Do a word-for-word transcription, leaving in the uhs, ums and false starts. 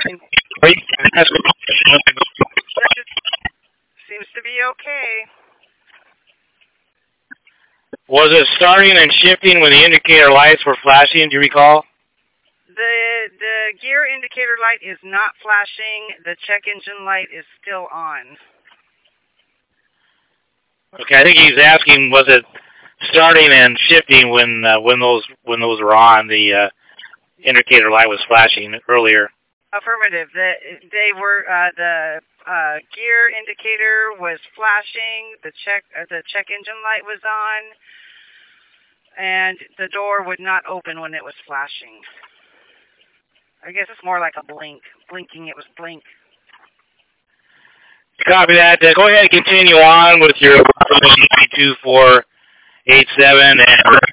fine. Seems to be okay. Was it starting and shifting when the indicator lights were flashing? Do you recall? The the gear indicator light is not flashing. The check engine light is still on. Okay, I think he's asking, was it starting and shifting when uh, when those when those were on? The uh, indicator light was flashing earlier. Affirmative. The, they were uh, the uh, gear indicator was flashing. The check uh, the check engine light was on, and the door would not open when it was flashing. I guess it's more like a blink. Blinking, it was blink. Copy that. Uh, go ahead and continue on with your two four eight seven and